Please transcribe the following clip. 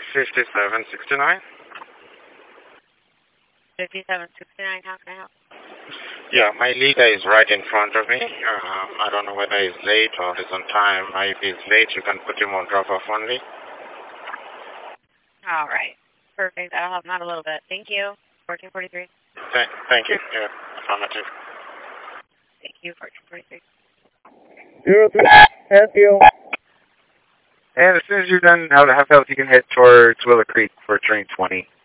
5769. 5769, how can I help? Yeah, my leader is right in front of me. I don't know whether he's late or he's on time. If he's late, you can put him on drop-off only. All right. Perfect. I'll help him out a little bit. Thank you. 1443. Thank you. Yeah, affirmative. Thank you, 1443. 03, thank you. And as soon as you're done, how fast you can head towards Willow Creek for train 20.